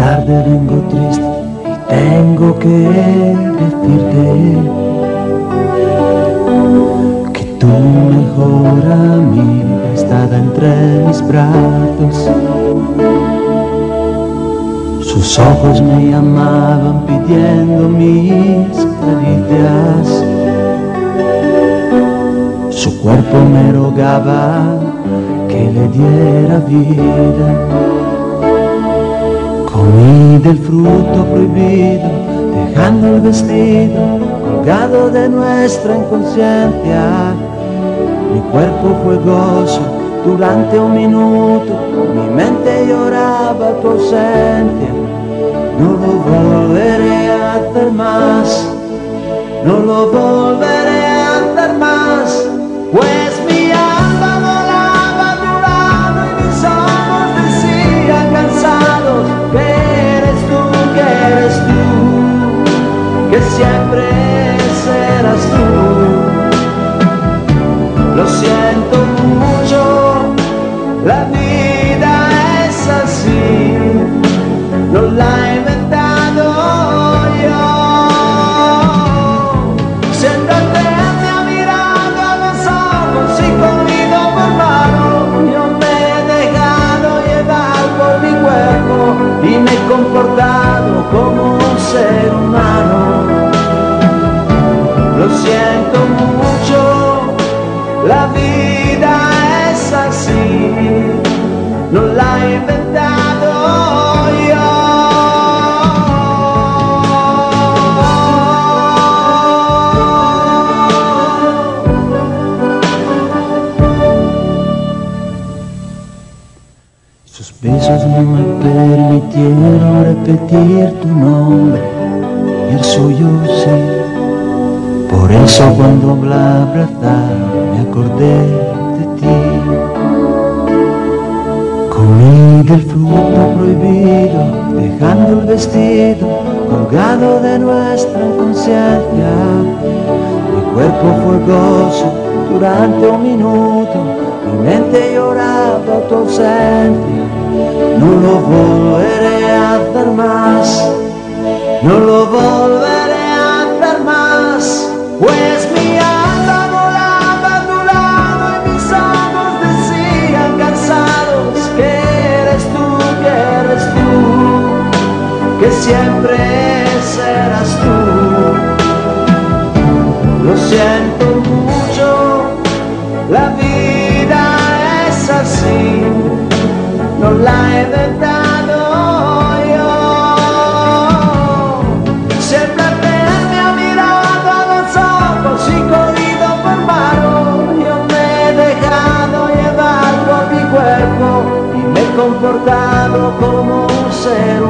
tarde vengo triste y tengo que decirte que tu mejor amiga está entre mis brazos. Sus ojos me llamaban pidiendo mis caricias. Su cuerpo me rogaba que le diera vida. Comí del fruto prohibido, dejando el vestido colgado de nuestra inconsciencia. Mi cuerpo fue gozo durante un minuto, mi mente lloraba tu ausencia. No lo volveré a hacer más, no lo volveré a hacer más, pues mi alma volaba a tu lado y mis ojos decían cansados que eres tú, que siempre serás tú. Lo siento mucho, la vida es así, no la he inventado yo. Siéntate, me ha mirado a los ojos y comido por mano. Yo me he dejado llevar por mi cuerpo y me he comportado como un ser humano. Lo siento mucho, la vida es así, no la he inventado yo. Sus besos no me permitieron repetir tu nombre y el suyo sí. Por eso cuando la abrazaba me acordé de ti. Comí del fruto prohibido, dejando el vestido colgado de nuestra inconsciencia. Mi cuerpo fue gozo durante un minuto, mi mente lloraba tu ausencia. No lo volveré a hacer más, no lo volveré a hacer más, pues mi alma volaba a tu lado y mis ojos decían cansados que eres tú, que siempre serás tú. Lo siento mucho, la vida es así, no la he inventado yo. Siempre me ha mirado a los ojos y cogido por mano. Yo me he dejado llevar por mi cuerpo y me he comportado como un ser